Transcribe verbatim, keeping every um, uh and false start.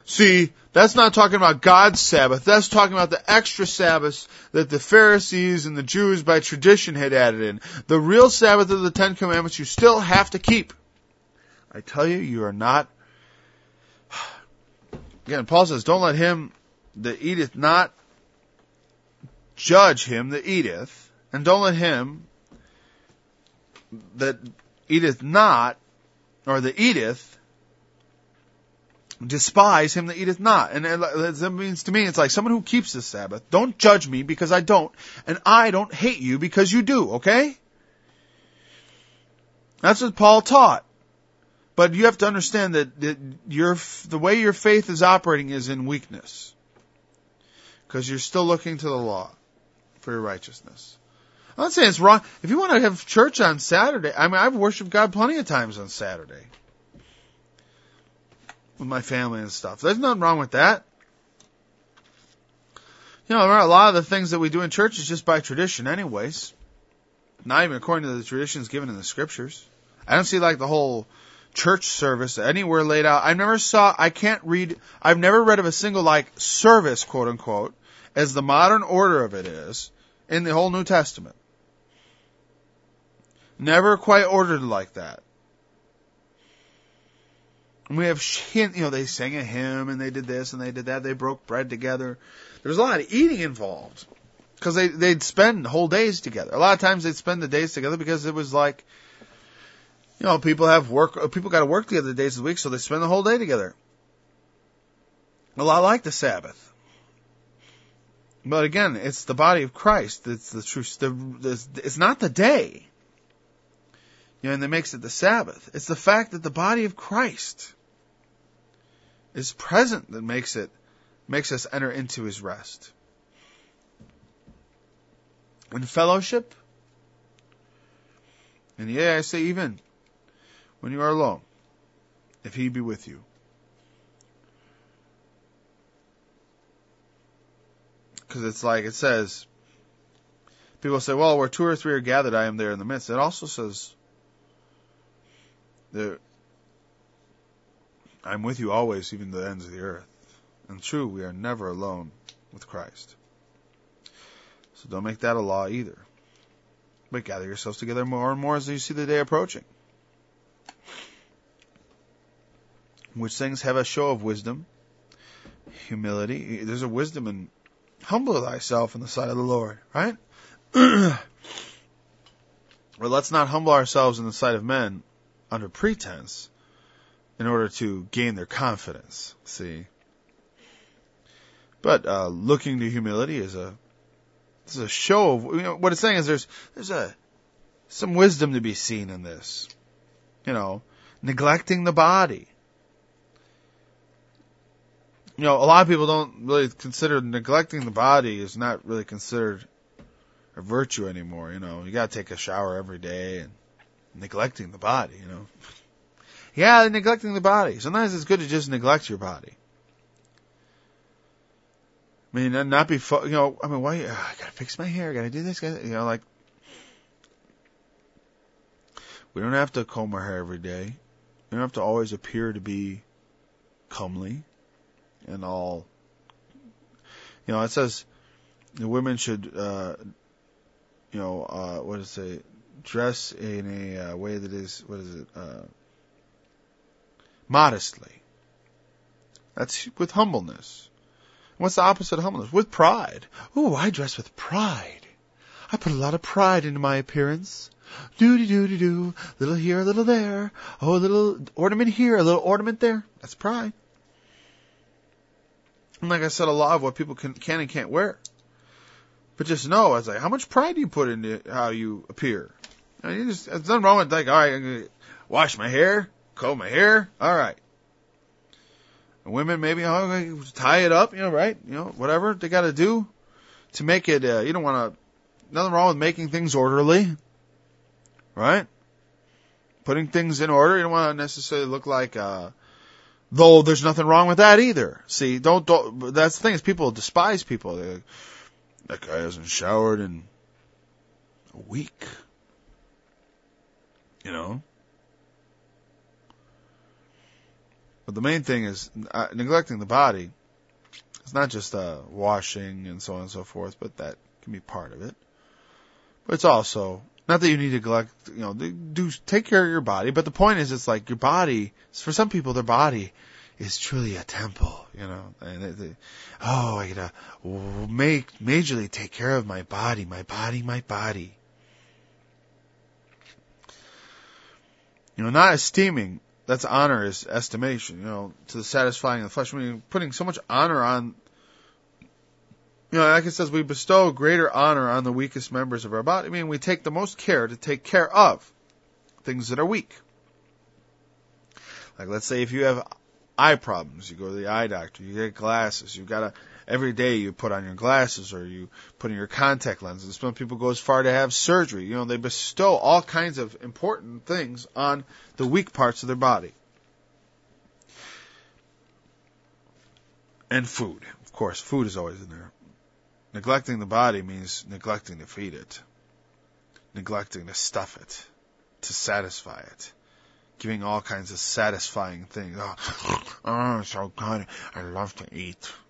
See, that's not talking about God's Sabbath. That's talking about the extra Sabbaths that the Pharisees and the Jews by tradition had added in. The real Sabbath of the Ten Commandments you still have to keep. I tell you, you are not. Again, Paul says, don't let him that eateth not judge him that eateth, and don't let him that eateth not, or that eateth, despise him that eateth not. And that means to me, it's like someone who keeps the Sabbath. Don't judge me because I don't, and I don't hate you because you do, okay? That's what Paul taught. But you have to understand that, that your, the way your faith is operating is in weakness. Because you're still looking to the law for your righteousness. I'm not saying it's wrong. If you want to have church on Saturday, I mean, I've worshiped God plenty of times on Saturday. With my family and stuff. There's nothing wrong with that. You know, a lot of the things that we do in church is just by tradition anyways. Not even according to the traditions given in the scriptures. I don't see like the whole church service anywhere laid out. I never saw, I can't read, I've never read of a single like service, quote unquote, as the modern order of it is in the whole New Testament. Never quite ordered like that. And we have, you know, they sang a hymn and they did this and they did that. They broke bread together. There was a lot of eating involved because they, they'd spend whole days together. A lot of times they'd spend the days together because it was like, you know, people have work, people got to work together the days of the week, so they spend the whole day together. A lot like the Sabbath. But again, it's the body of Christ. It's the truth. The, the, it's not the day. You know, and that makes it the Sabbath. It's the fact that the body of Christ is present that makes it, makes us enter into his rest. In fellowship, and yeah, I say even when you are alone, if he be with you. Because it's like it says, people say, well, where two or three are gathered, I am there in the midst. It also says, that I'm with you always, even to the ends of the earth. And true, we are never alone with Christ. So don't make that a law either. But gather yourselves together more and more as you see the day approaching. Which things have a show of wisdom, humility. There's a wisdom in humble thyself in the sight of the Lord, right? Well, let's not humble ourselves in the sight of men under pretense in order to gain their confidence, see? But uh, looking to humility is a is a show of, you know, what it's saying is there's there's a some wisdom to be seen in this. You know, neglecting the body. You know, a lot of people don't really consider neglecting the body is not really considered a virtue anymore. You know, you got to take a shower every day and neglecting the body, you know. Yeah, neglecting the body. Sometimes it's good to just neglect your body. I mean, and not be, fo- you know, I mean, why, uh, I gotta fix my hair, I gotta do this, gotta, you know, like, we don't have to comb our hair every day. We don't have to always appear to be comely and all. You know, it says the women should, uh, you know, uh, what does it say? Dress in a uh, way that is, what is it, uh, modestly. That's with humbleness. What's the opposite of humbleness? With pride. Ooh, I dress with pride. I put a lot of pride into my appearance. Do-do-do-do-do. Little here, a little there. Oh, a little ornament here, a little ornament there. That's pride. And like I said, a lot of what people can, can and can't wear. But just know, I was like, how much pride do you put into how you appear? I mean, you just, there's nothing wrong with like, all right, I'm gonna wash my hair, comb my hair, all right. And women maybe, oh, tie it up, you know, right? You know, whatever they got to do to make it. Uh, you don't want to. Nothing wrong with making things orderly, right? Putting things in order. You don't want to necessarily look like. Uh, though there's nothing wrong with that either. See, don't. don't that's the thing is people despise people. They're like, that guy hasn't showered in a week. You know? But the main thing is uh, neglecting the body. It's not just uh, washing and so on and so forth, but that can be part of it. But it's also, not that you need to neglect, you know, do take care of your body, but the point is, it's like your body, for some people, their body is truly a temple, you know, and they, they, oh, I gotta make, majorly take care of my body, my body, my body. You know, not esteeming, that's honor is estimation, you know, to the satisfying of the flesh. I mean, putting so much honor on, you know, like it says, we bestow greater honor on the weakest members of our body. I mean, we take the most care to take care of things that are weak. Like, let's say if you have eye problems, you go to the eye doctor, you get glasses, you've got to, every day you put on your glasses or you put in your contact lenses. Some people go as far to have surgery. You know, they bestow all kinds of important things on the weak parts of their body. And food. Of course, food is always in there. Neglecting the body means neglecting to feed it. Neglecting to stuff it. To satisfy it. Giving all kinds of satisfying things. Oh, oh so good. I love to eat.